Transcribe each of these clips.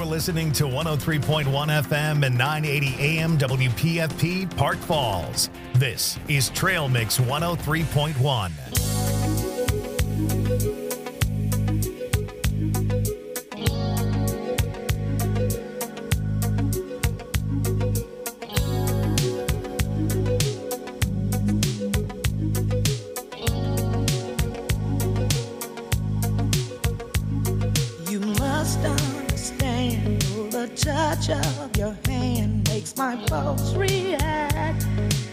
listening to 103.1 FM and 980 AM WPFP Park Falls. This is Trail Mix 103.1. Touch of your hand makes my pulse react.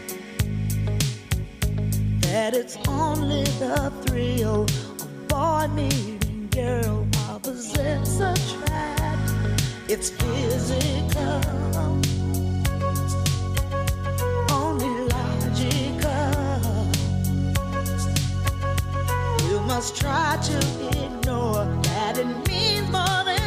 That it's only the thrill of boy meeting girl, opposites attract. It's physical, only logical. You must try to ignore that it means more than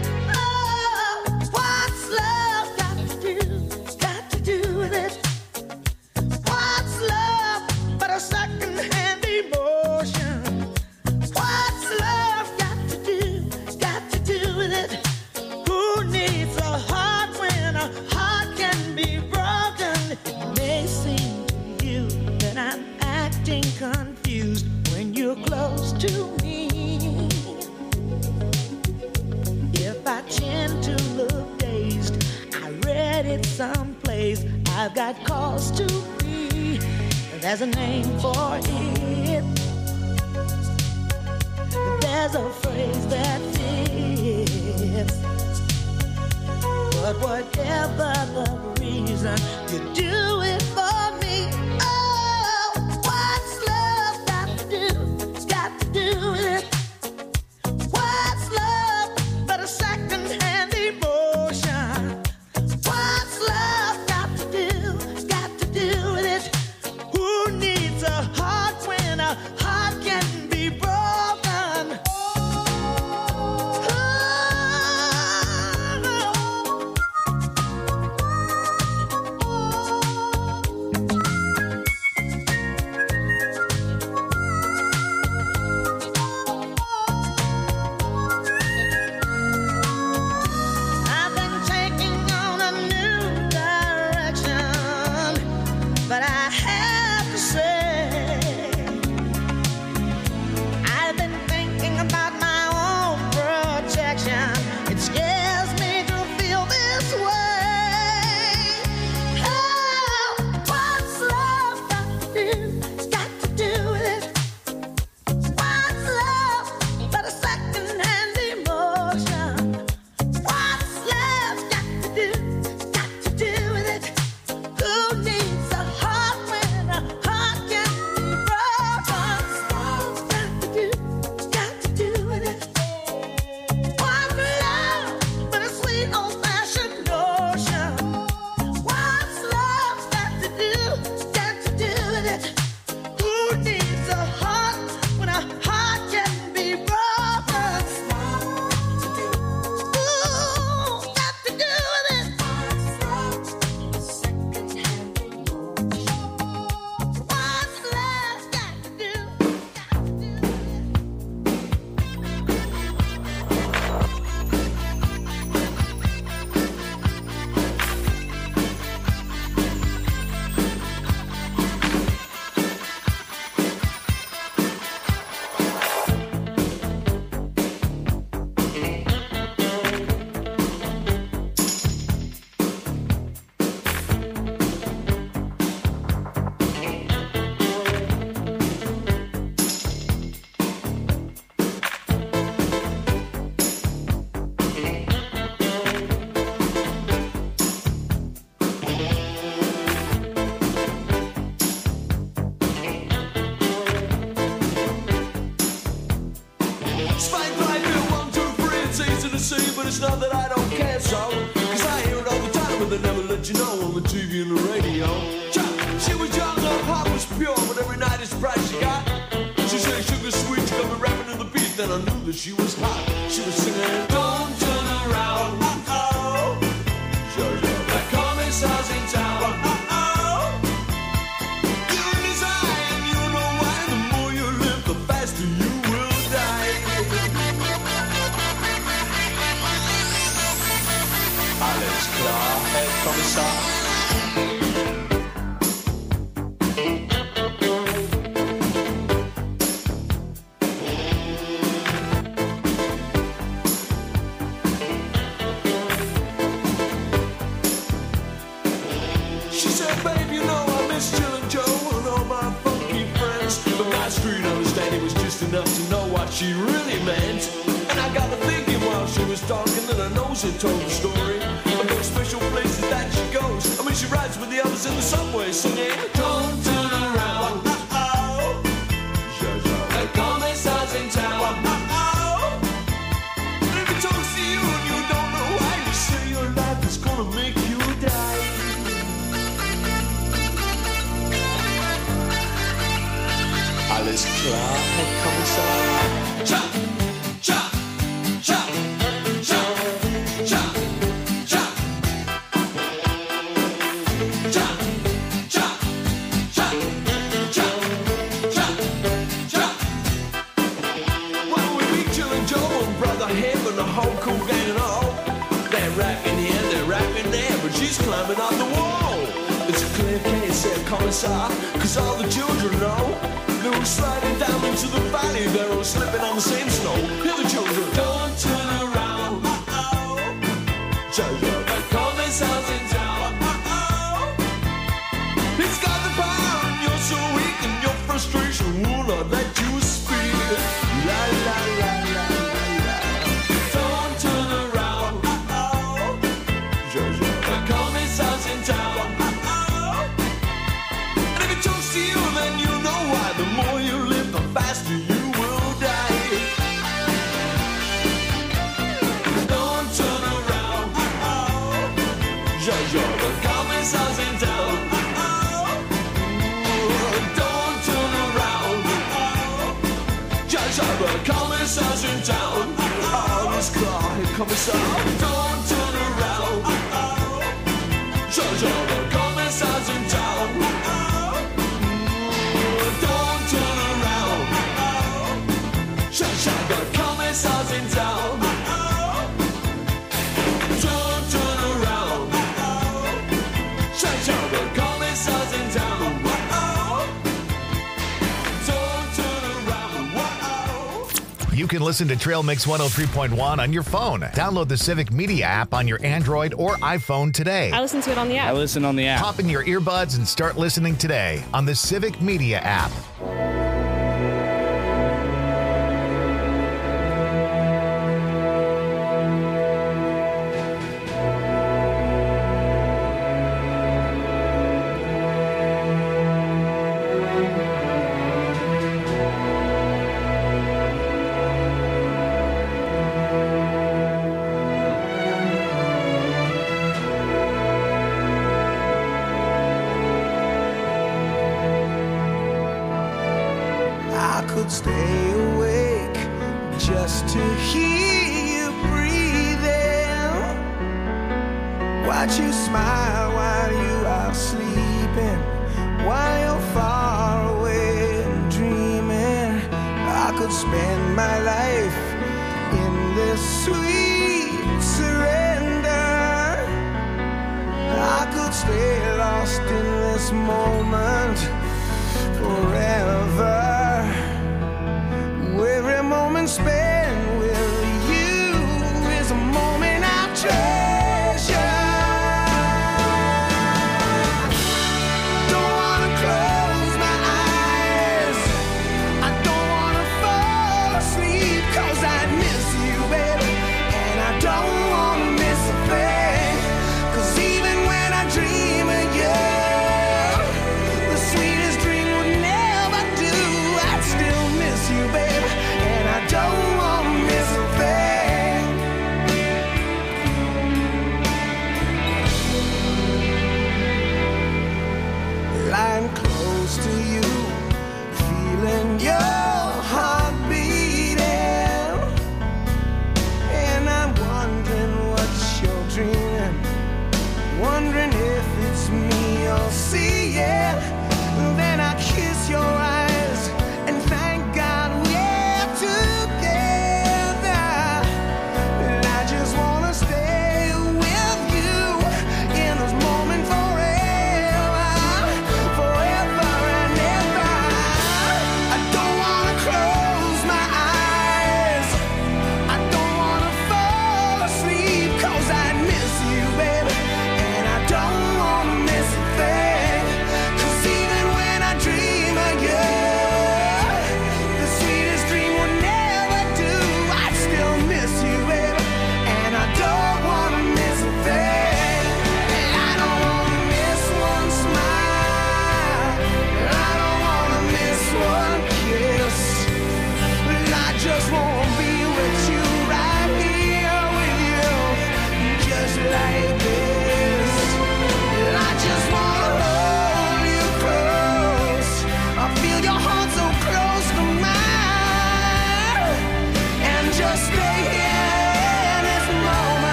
confused when you're close to me. If I tend to look dazed, I read it someplace. I've got cause to be. There's a name for it. There's a phrase that fits. But whatever the reason, you do it for me. What's love but a second-hand emotion? What's love got to do with it? Who needs a heart when a heart can be broken? It's not that I don't care, so cause I hear it all the time, but they never let you know on the TV and the radio. She was young, her heart was pure, but every night it's price she got. She said sugar sweet, she got me rapping to the beat, then I knew that she was hot. She was singing, don't turn around, uh-oh. The commissar's in town, uh-oh. You're designed, you know why, the more you live, the faster you will die. commissar. She said, babe, you know I miss Jill and Joe and all my funky friends. But my street understanding was just enough to know what she really meant. And I got to thinking while she was talking that I know she told the story of those special places that she goes. I mean, she rides with the others in the subway singing, don't turn around. Uh-oh. The commissar's in town. Uh-oh. And if he talks to you and you don't know why, you say your life is gonna make you die. Alles klar, Herr Kommissar. Cha, cha, cha, cha, cha, cha. Cha, cha, cha, cha, cha, cha. Well, we meet Jill and Joe and Brother Hib and the whole cool gang and all. They're rapping here, they're rapping there, but she's climbing up the wall. It's a clear case, said Commissar, 'cause all the children know. They were sliding down into the valley, they're all slipping on the same snow. Hear the children, don't turn around. Uh-oh. The commissar's in town. Uh-oh. He's got the power and you're so weak and your frustration will not let you speak. La la la la la la. Don't turn around. Uh-oh. The commissar's in town. Uh-oh. And if it talks to you, then you know why. The more you live, the faster you will die. Don't turn around. Uh-oh. The commissar's in town. Uh-oh. Don't turn around. Uh-oh. The commissar's in town. Oh, Miss Clark, Commissar. Don't turn around. Uh-oh. The commissar's in town. Uh-oh. Don't turn around. The commissar's in town. Don't turn around. The commissar's in town. Don't turn around. You can listen to Trail Mix 103.1 on your phone. Download the Civic Media app on your Android or iPhone today. I listen to it on the app. I listen on the app. Pop in your earbuds and start listening today on the Civic Media app. I could stay awake just to hear you breathing. Watch you smile while you are sleeping, while you're far away and dreaming. I could spend my life in this sweet surrender. I could stay lost in this moment forever. Every moment spent with you is a moment I treasure. Don't wanna close my eyes, I don't wanna fall asleep, 'cause I miss you, baby, and I don't wanna miss a thing. 'Cause even when I dream of you, the sweetest dream would never do. I'd still miss you, baby, and I don't wanna miss a thing. Lying close to you, feeling your heart beating, and I'm wondering what you're dreaming, wondering if it's me you're seeing. Then I kiss your eyes and thank God we're together. And I just wanna stay with you in those moments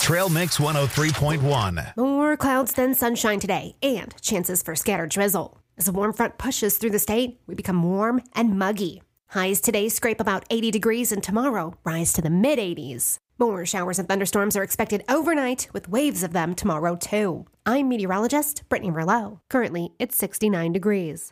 Trail Mix 103.1. More clouds than sunshine today, and chances for scattered drizzle. As a warm front pushes through the state, we become warm and muggy. Highs today scrape about 80 degrees, and tomorrow rise to the mid-80s. More showers and thunderstorms are expected overnight, with waves of them tomorrow too. I'm meteorologist Brittany Merlot. Currently, it's 69 degrees.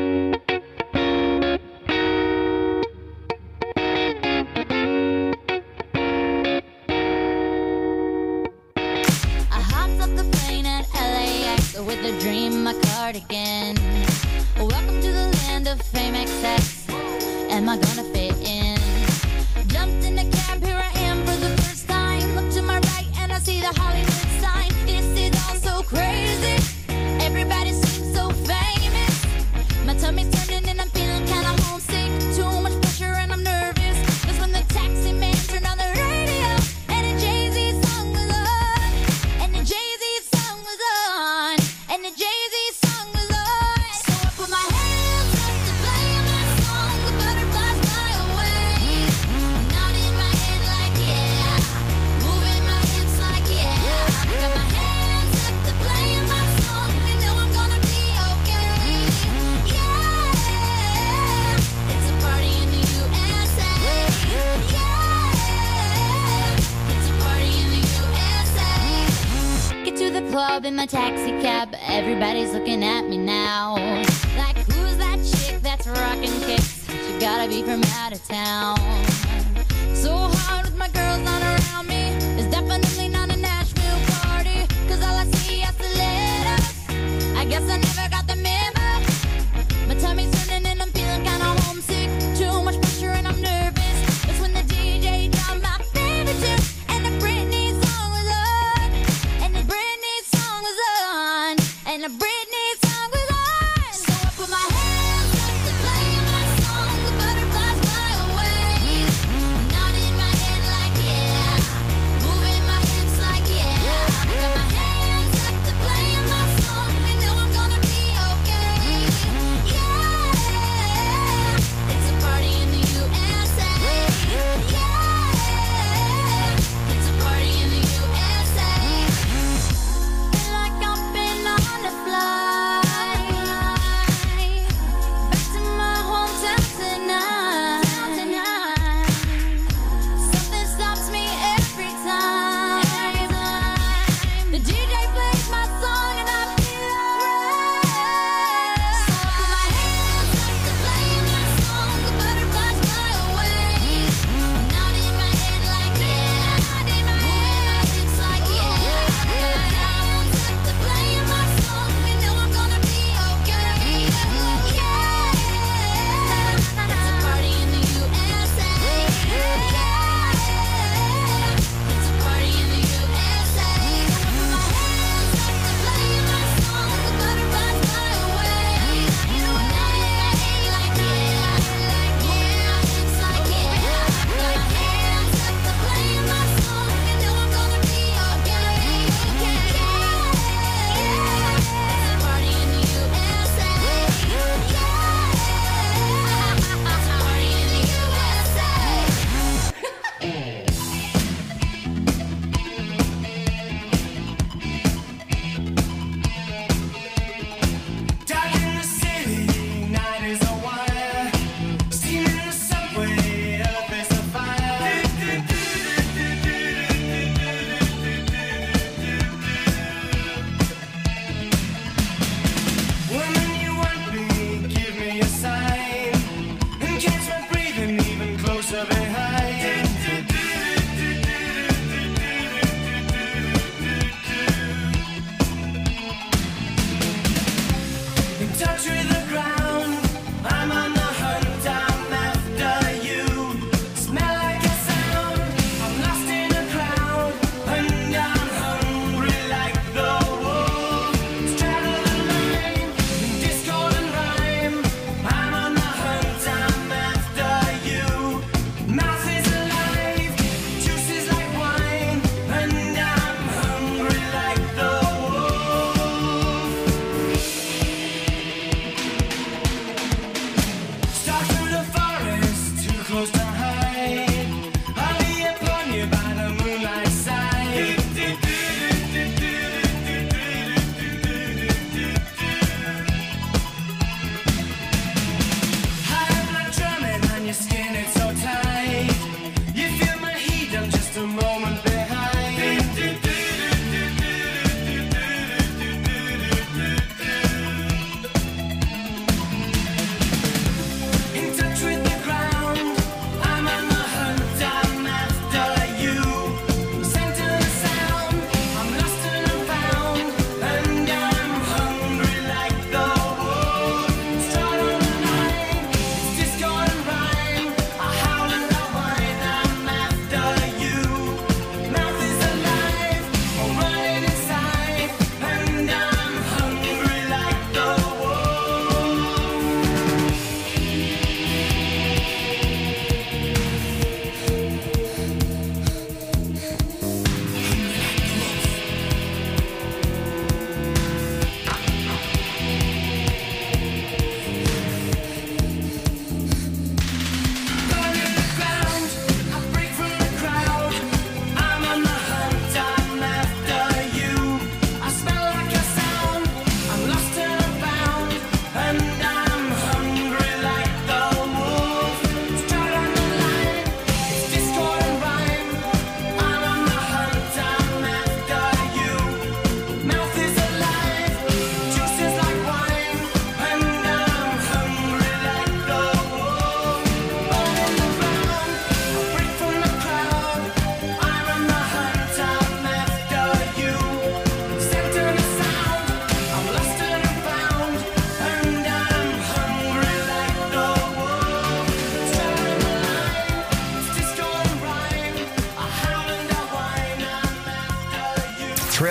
With a dream, my cardigan. Welcome to the land of fame excess. Am I gonna fit in? Jumped in the cab, here I am for the first time. Look to my right and I see the Hollywood sign. This is all so crazy. Everybody seems so famous. My tummy's turning and I'm feeling kinda homesick. Too much pressure and I'm nervous. That's when the taxi man turned on the radio and a Jay-Z song was on. And the Jay-Z song was on. And the Jay-Z song was on. So I put my hands up to play my song. The butterflies fly away. Nodding my head like yeah. Moving my hips like yeah. Got my hands up to play my song. You know I'm gonna be okay. Yeah. It's a party in the USA. Yeah. It's a party in the USA. Get to the club in my taxi cab. Everybody's looking at me now. Like, who's that chick that's rocking kicks? She gotta be from out of town. So hard with my girls not around me. It's definitely not a Nashville party. Cause all I see is the letters. I guess I never got the memo. My tummy's turning and I'm feeling kinda homesick. Too much pressure and I'm nervous. It's when the DJ dropped my favorite tune. And the Britney song was on. And the Britney song was on. And the Britney song was on. So I put my hands up to play my song. The butterflies fly away. Nodding my head like yeah. Moving my hips like yeah. Got my hands up to play my song. You know I'm gonna be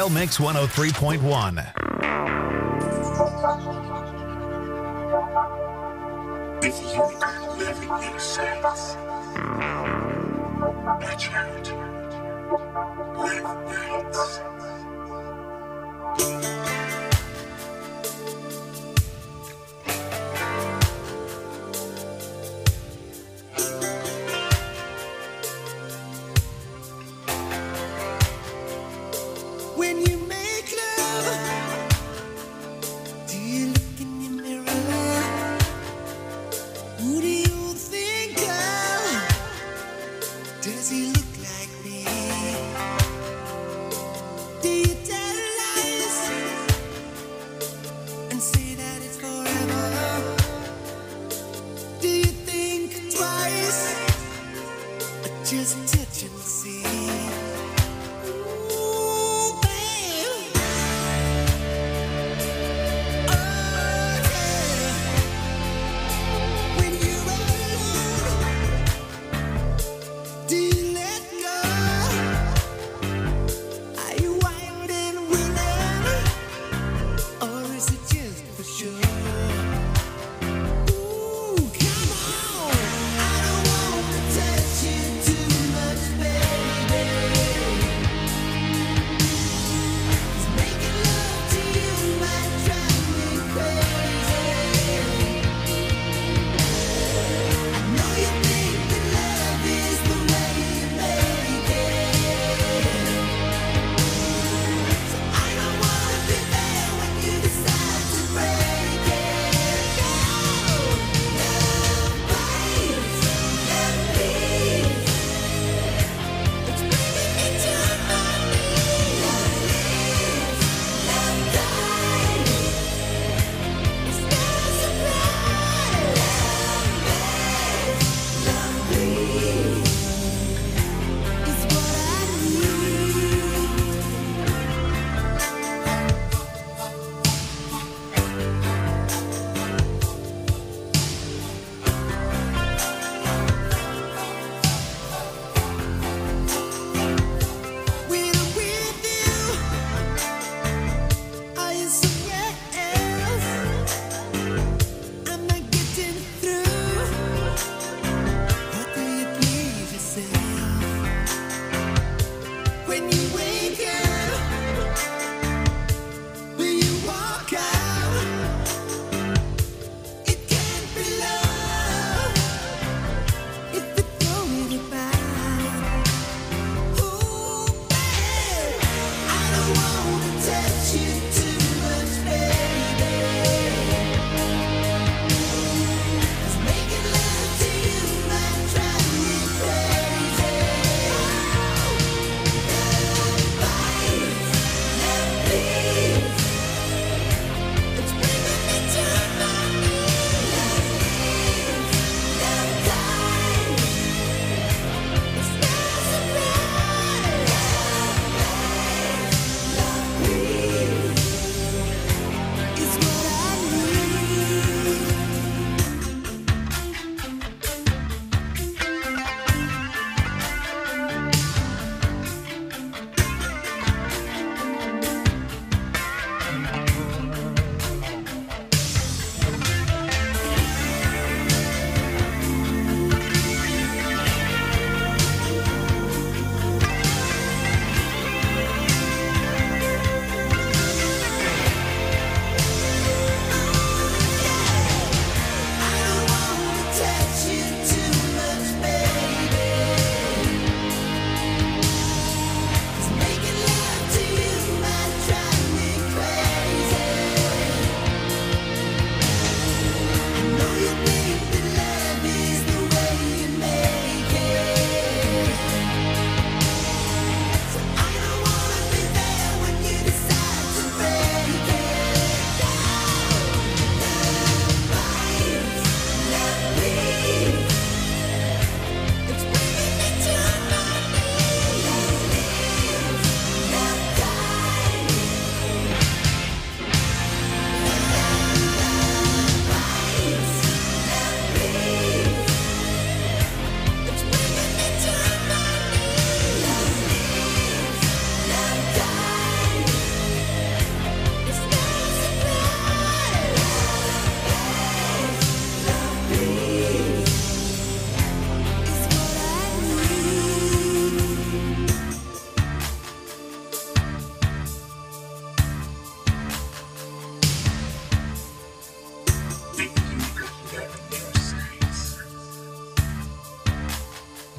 Trail Mix 103.1. If you could live in your sense, watch out, live nights. When you make love, do you look in your mirror? Who do you think of? Does he look like me?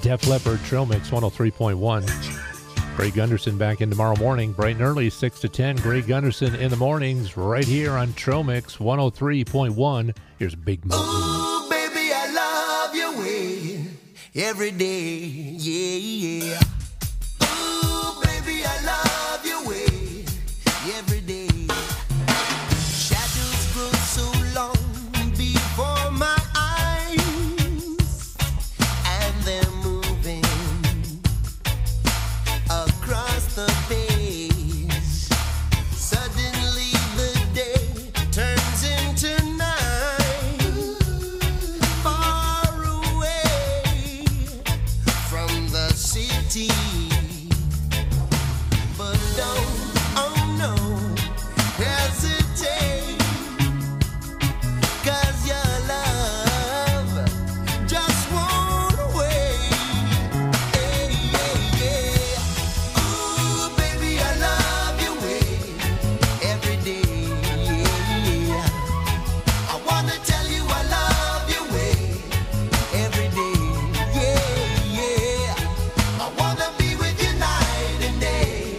Def Leppard, Trail Mix 103.1. Greg Gunderson back in tomorrow morning, bright and early, 6 to 10. Greg Gunderson in the mornings right here on Trail Mix 103.1. Here's Big Mo. Ooh, baby, I love your way every day, yeah. Ooh, baby, I love your way every day. Shadows grow so long before my eyes, and they're moving across the page. Suddenly the day turns into night, far away from the city. But don't, oh no, hesitate, 'cause your love just won't wait. Hey, yeah, yeah. Ooh, baby, I love your way every day. Yeah. I wanna tell you I love your way every day. Yeah, yeah. I wanna be with you night and day.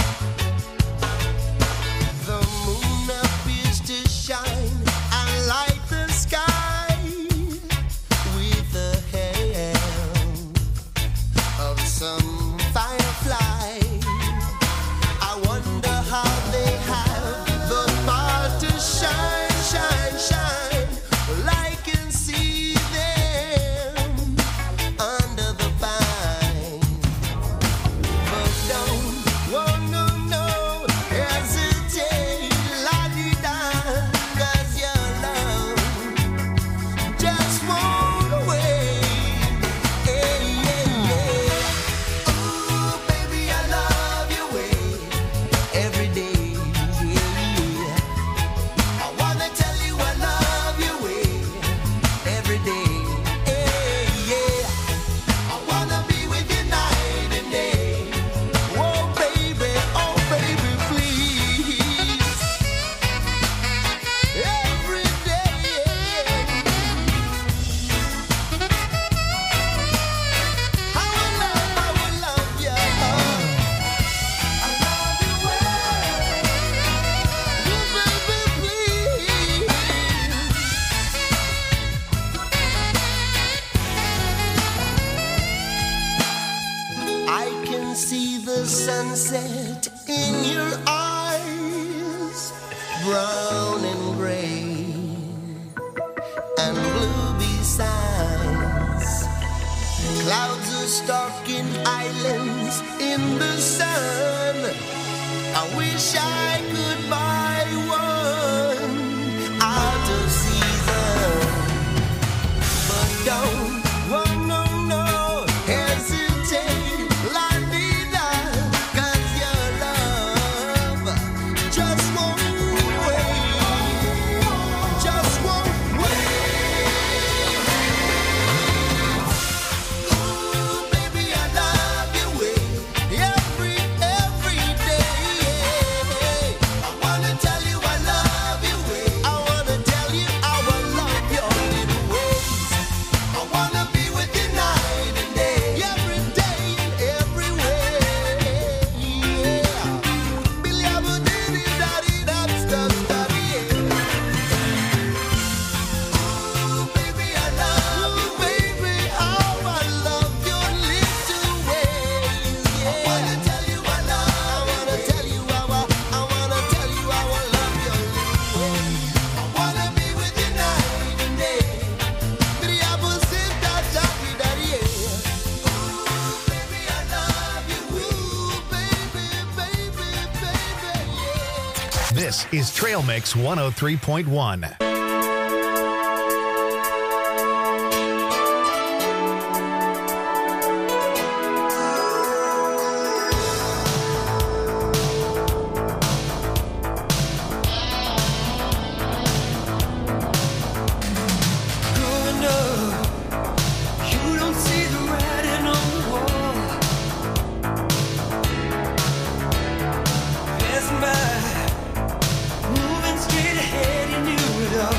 The moon appears to shine and light the sky with the help of some firefly. I wonder how they have the power to shine, shine, shine. Well, I can see them under the pine. But don't, oh no, no, hesitate, la-di-da, 'cause your love just won't wait. Hey, yeah, yeah. Ooh, baby, I love your way every day. Yeah. I wanna tell you I love your way every day. Hey, yeah. I wanna be with you night and day. Oh baby, please. Every day. I will love you. I love you well. Oh baby, please. I can see the sunset in your eyes, brown and gray and blue besides. Clouds are stalking islands in the sun. I wish I could buy one out of season. But don't, oh no, no, hesitate, la-di-da, 'cause your love just won't wait, just won't wait. Ooh, baby, I love your way every day. I wanna tell you I love your way. I wanna tell you I will love your little ways. I wanna be with you night and day, every day and every way. Yeah. Billy, I would daddy, ooh, baby, I love you, baby. Oh, I love your little ways. Yeah. I wanna tell you I love. I wanna tell you I will love your little ways. I wanna be with you night and day. Billy, I would sit down, daddy, yeah. Ooh, baby, I love you. Ooh, baby, yeah. This is Trail Mix 103.1. Growing up, you don't see the writing on the wall. Passing by, moving straight ahead, you knew it all.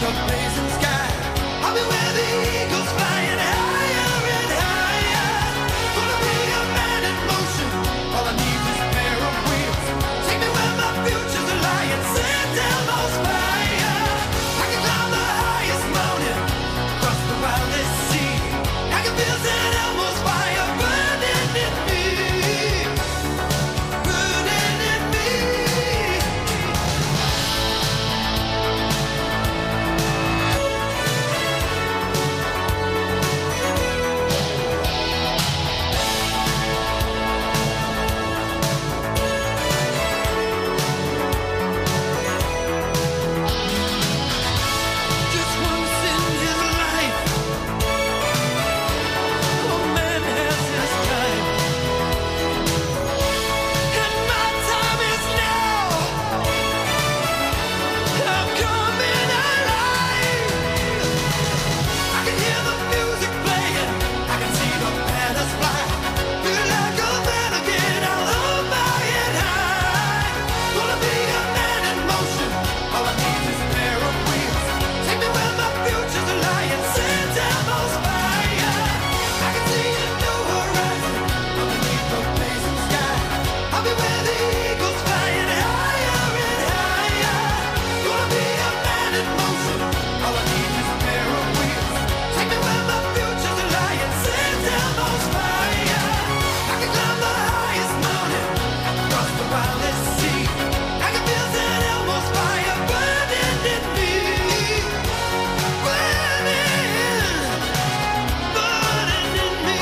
the blazing sky. I'll be where the eagles flying higher and higher. Gonna be a man in motion. All I need is a pair of wheels. Take me where my future's lying. Set down those fire. I can climb the highest mountain, cross the wildest sea. I can feel St. Elmo's fire burning in me, burning in me. Just once in his life, oh man has his time, and my time is now. I'm coming alive. I can hear the music playing, I can see the banners fly. Feel like a man again, I'll hold my head high. Gonna be a man in motion. All I need is a pair of wheels. Take me where my future's lying. Set down those fire. I can see a new horizon underneath the blazing sky. I'll be where the eagles flying higher and higher. Gonna be a man in motion. All I need is a pair of wheels. Take me where my future's lying. Set down those fire. I can climb the highest mountain, cross the wildest sea. I can feel St. Elmo's fire burning in me, burning, burning in me.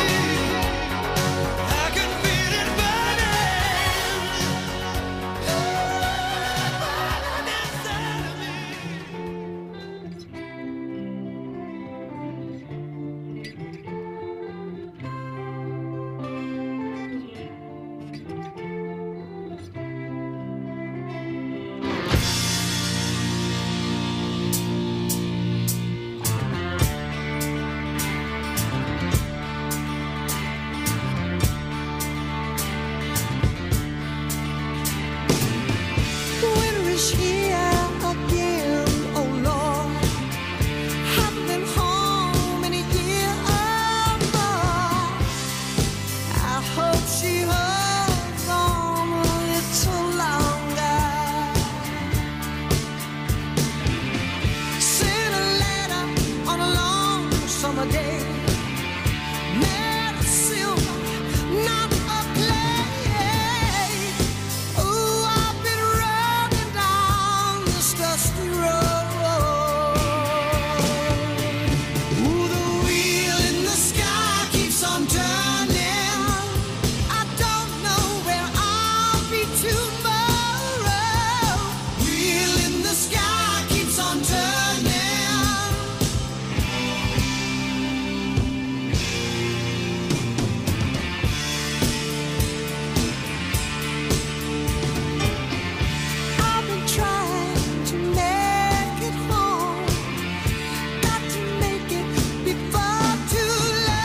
I can feel it burning, burning inside of me. Winter is here again, oh Lord. Haven't been home in a year or more. I hope she holds on a little longer. Sent a letter on a long summer day. Made of silver, not a plate. Ooh, I've been running down this dusty road. Ooh, the wheel in the sky keeps on turning. I don't know where I'll be tomorrow. Wheel in the sky keeps on turning. I've been trying to make it home. Got to make it before too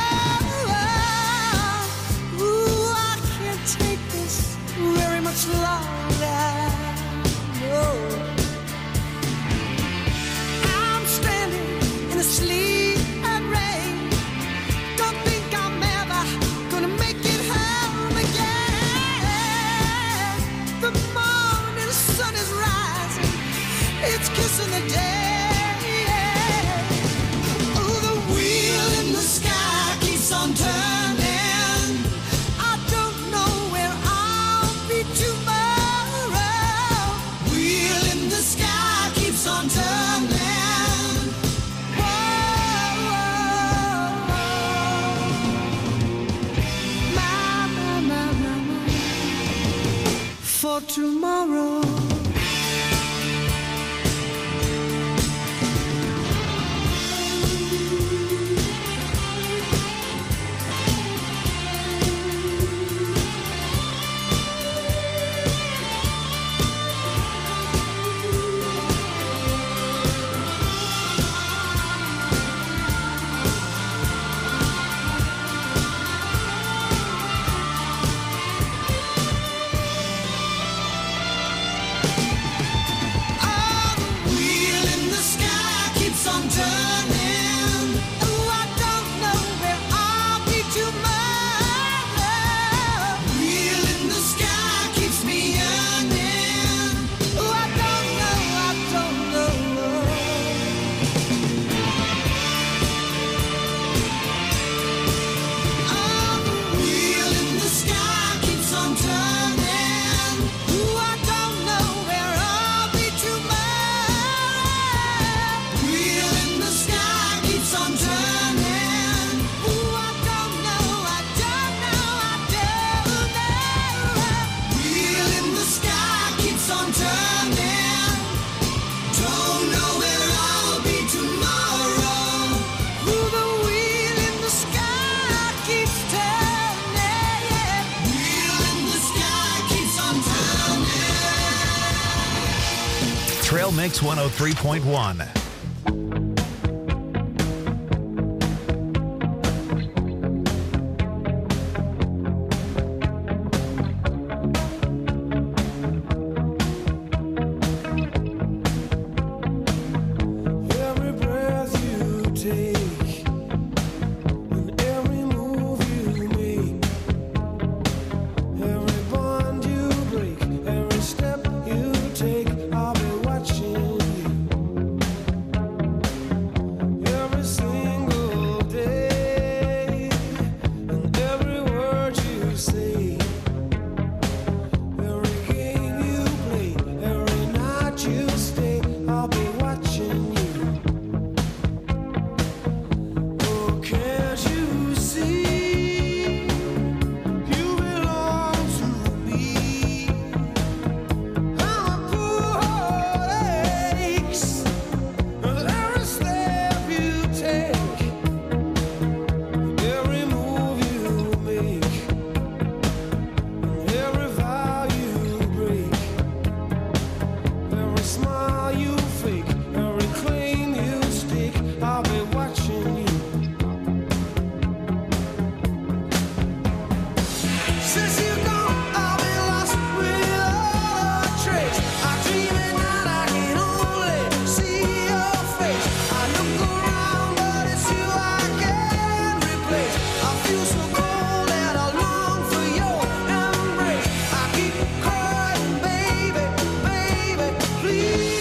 long. Ooh, I can't take this very much longer. No. I'm standing in the sleet and rain. Don't think I'm ever gonna make it home again. The morning sun is rising, it's kissing the day. Oh, the wheel in the sky keeps on turning. I don't know where I'll be tomorrow. Wheel in the sky keeps on turning. Whoa, my. For tomorrow. Trail Mix 103.1. Every breath you take and every move you make, every bond you break, every step you take, I'll be watching you. Every single day and every word you say, every game you play, every night you stay, I'll be watching you. Oh, can't you see? You belong to me. I'm a poor heart aches with every step you take, every move you make, every vow you break, every smile you fake, every claim you stake, I'll be watching you. Since you're gone, I've been lost without a trace. I dream at night, I can only see your face. I look around, but it's you I can't replace. I feel so cold and I long for your embrace. I keep crying, baby, baby, please.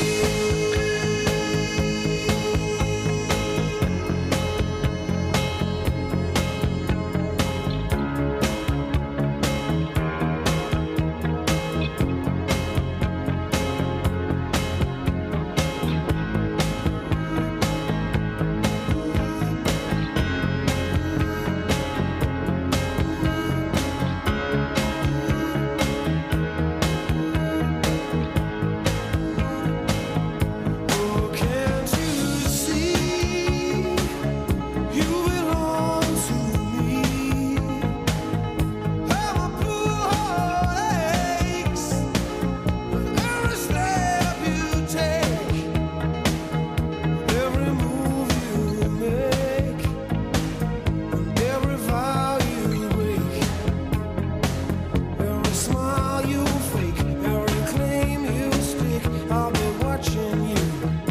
Oh, can't you see? You belong to me. I'm a poor heart aches with every step you take, every move you make, every vow you break, every smile you fake, every claim you stake, I'll be watching you.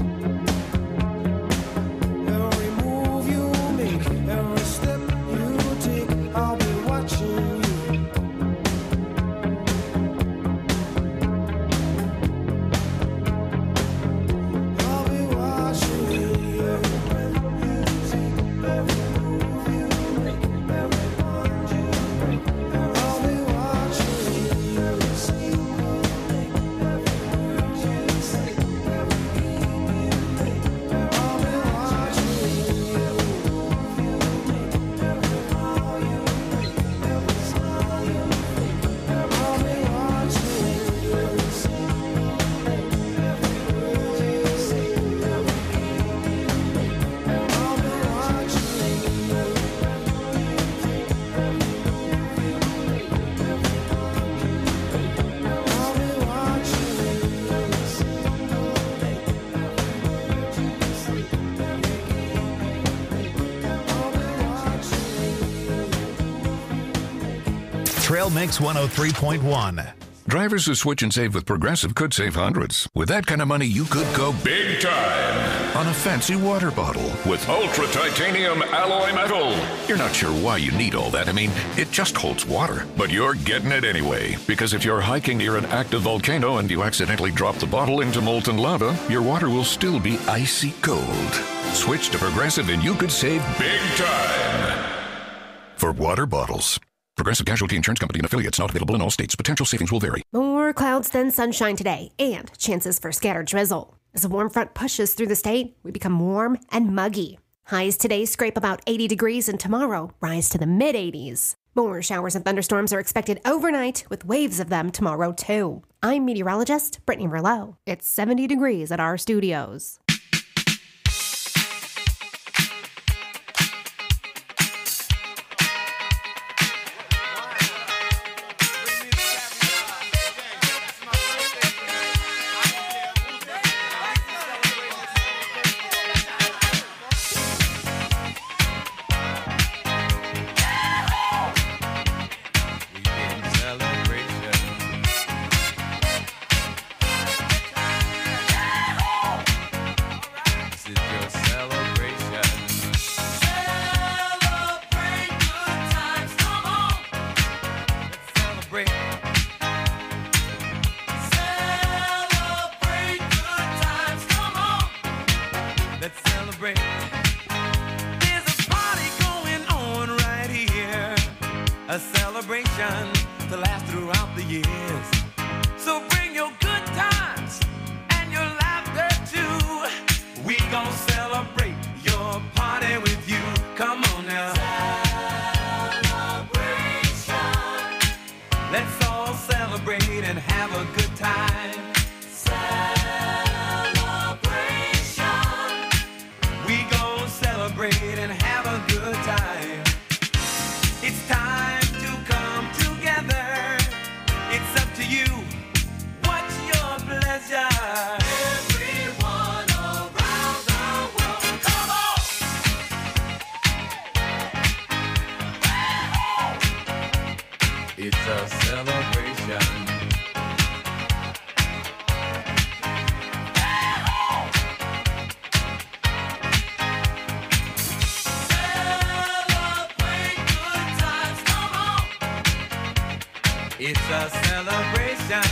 Every move you make, every step you take, I'll be watching you. I'll be watching you. Every move you make, every bond you break, I'll be watching you. Every single day, every word you say, every game you play, I'll be watching you. Every vow you break, every smile you fake, I'll be watching you. Every single day, every word you say, every game you play, I'll be watching you. I'll be watching you. Every single day, every word you say, every game you play, I'll be watching you. Trail Mix 103.1. Drivers who switch and save with Progressive could save hundreds. With that kind of money, you could go big time on a fancy water bottle with ultra titanium alloy metal. You're not sure why you need all that. I mean, it just holds water. But you're getting it anyway. Because if you're hiking near an active volcano and you accidentally drop the bottle into molten lava, your water will still be icy cold. Switch to Progressive and you could save big time for water bottles. Progressive Casualty Insurance Company and affiliates, not available in all states. Potential savings will vary. More clouds than sunshine today, and chances for scattered drizzle. As a warm front pushes through the state, we become warm and muggy. Highs today scrape about 80 degrees, and tomorrow rise to the mid-80s. More showers and thunderstorms are expected overnight, with waves of them tomorrow, too. I'm meteorologist Brittany Merlot. It's 70 degrees at our studios. celebrate. There's a party going on right here, a celebration to last throughout the years. So bring your good times and your laughter too. We gon' celebrate your party with you. Come on now. Celebration. Let's all celebrate and have a good time. Celebration. We gon' celebrate and have a good time. It's time to come together. It's up to you. What's your pleasure? Everyone around the world, come on! It's a celebration. Celebrate good times, come on! It's a celebration.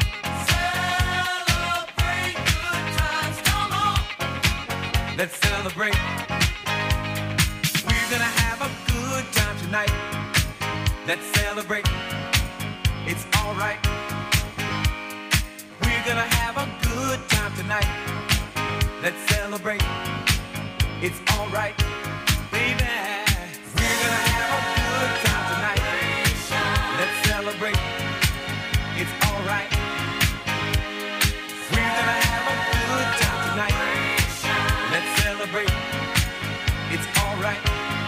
Celebrate good times, come on! Let's celebrate. We're gonna have a good time tonight. Let's celebrate. It's alright. We're gonna have a good time tonight. Let's celebrate. It's alright, baby. We're gonna have a good time tonight. Let's celebrate. It's alright. We're gonna have a good time tonight. Let's celebrate. It's alright.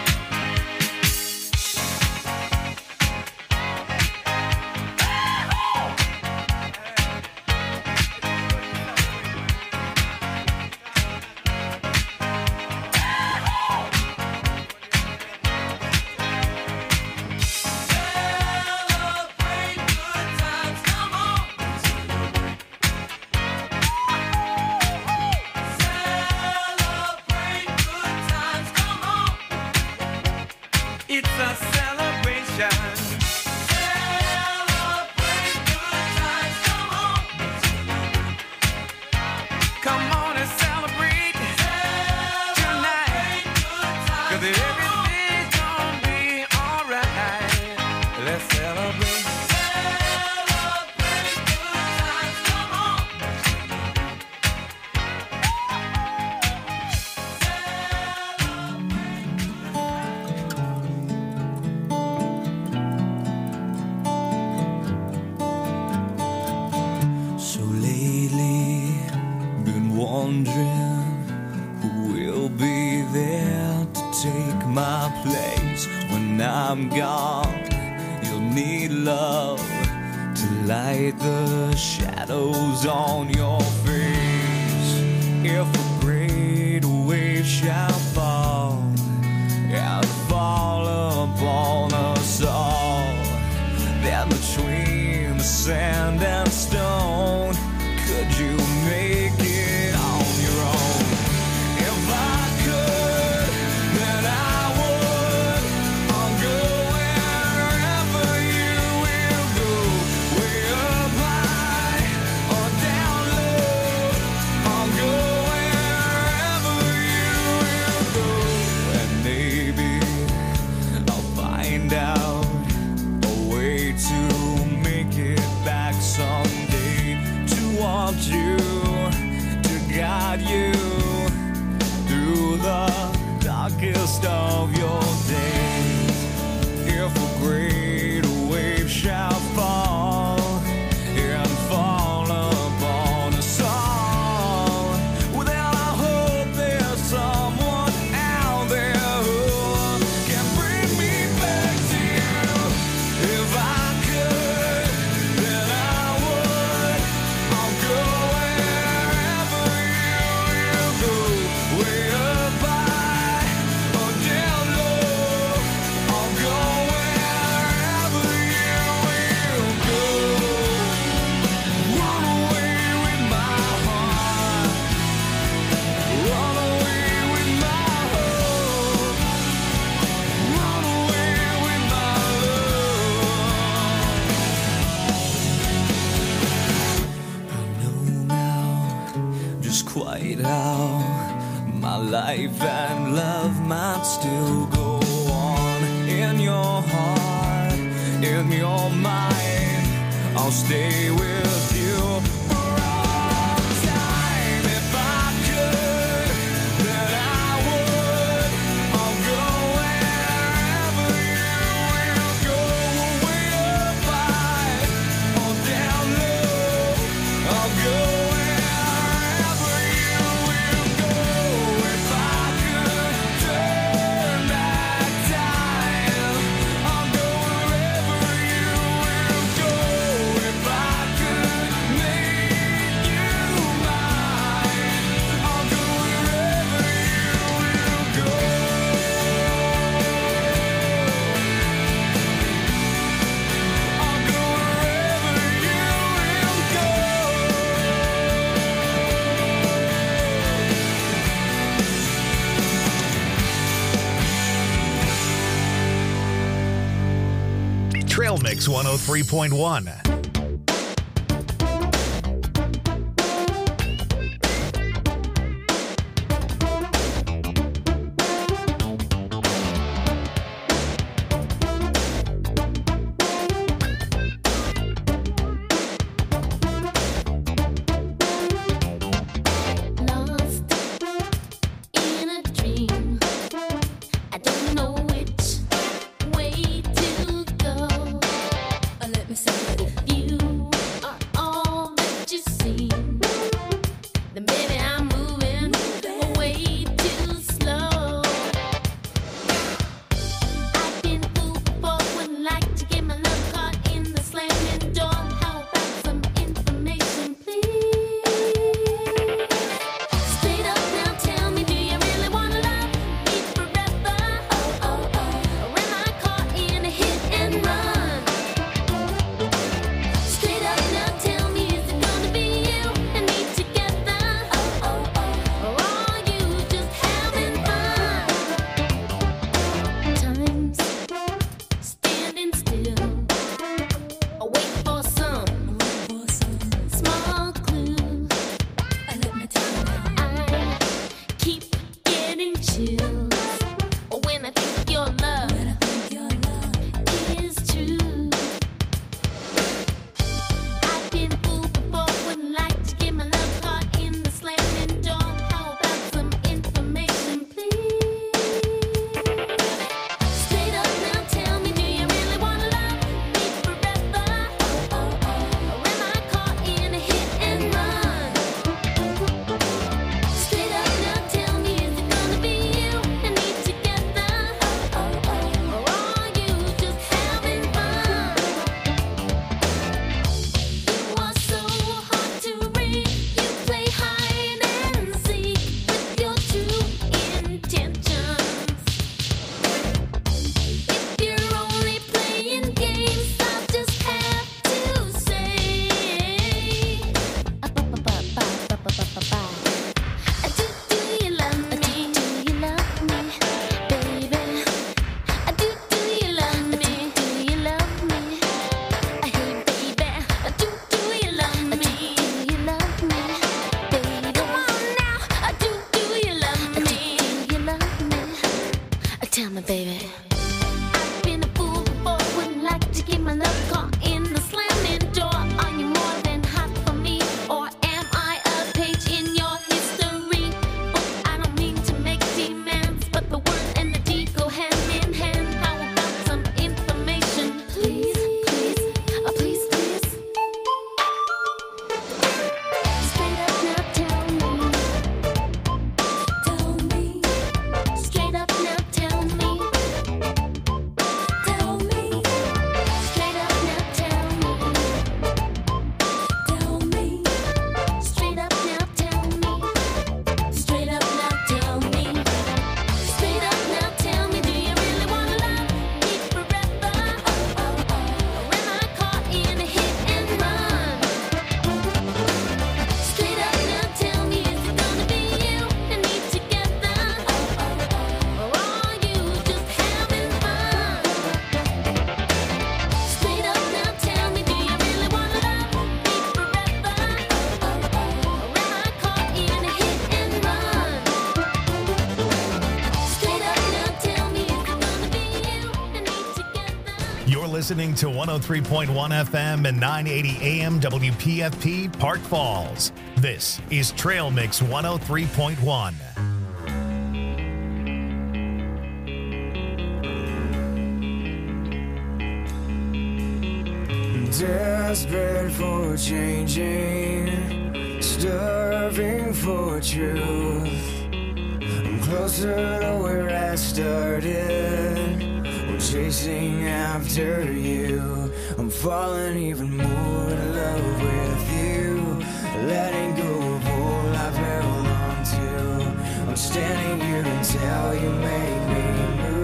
Celebrate good times, come on. Celebrate good times, come on. It's a celebration. Celebrate good times, come on. Come on and celebrate tonight. 'Cause everything's gonna be alright. Let's celebrate. Celebrate good times, come on. So lately, been wondering who will be there to take my place when I'm gone. You'll need love to light the shadows on your face. If a great wave shall fall and fall upon us all, then between the sand and stone, could you make it on your own? If I could, then I would. I'll go wherever you will go, way up high or down low. I'll go wherever you will go, and maybe I'll find out a way to make it back someday, to want you, to guide you through the darkest of your days. If a great wave shall fall and fall upon us all, well, then I hope there's someone out there who can bring me back to you. If I could, then I would. I'll go wherever you will go, way up high or down low. I'll go wherever you will go. Run away with my heart, run away with my hope, run away with my love. I know now just quite how my life and love might still go on. In your heart, in your mind, I'll stay with you for all time. If I could, then I would. I'll go wherever you will go. Way up high or down low, I'll go wherever you will go. If I could turn back time, I'll go wherever you will go. If I could make you mine, I'll go wherever you will go. I'll go wherever you will go. Trail Mix 103.1. Lost in a dream. I don't know which way to go. Let me say it. If you are all that you seem, then baby I'm moving way too slow. I've been fooled before, wouldn't like to get my love caught in the slamming door. How about some information, please? Straight up now, tell me, do you really wanna love me forever? Or am I caught in a hit and run? Straight up now, tell me, is it gonna be you and me together? Or are you just having fun? Time's standing still, wait for some small clue. Let me tell you, I keep getting chills when I think your love is true. I've been fooled before, wouldn't like to get my love caught in the slamming door. How about some information, please? Straight up now, tell me, do you really wanna love me forever? Or am I caught in a hit and run? Straight up now, tell me, is it gonna be you and me together? Or are you just having fun? You are so hard to read. You play hide and seek with your true intentions. If you're only playing games, I'll just have to say, do you love me? Do you love me, baby? Do you love me? Do you love me? Hey, baby, do you love me? Do you love me, baby? Come on now, do you love me? Do you love me? Tell me, baby. I've been a fool before, wouldn't like to get my love caught in the slamming door. Are you more than hot for me, or am I a page in your history book? I don't mean to make demands, but the word and the deed go hand in hand. How about some information, please? Please, please. Straight up now, tell me. Straight up now, tell me. listening to 103.1 FM and 980 AM WPFP Park Falls. This is Trail Mix 103.1. Desperate for changing, starving for truth. I'm closer to where I started. I'm chasing after you. I'm falling even more in love with you. Letting go of all I've held on to. I'm standing here until you make me move.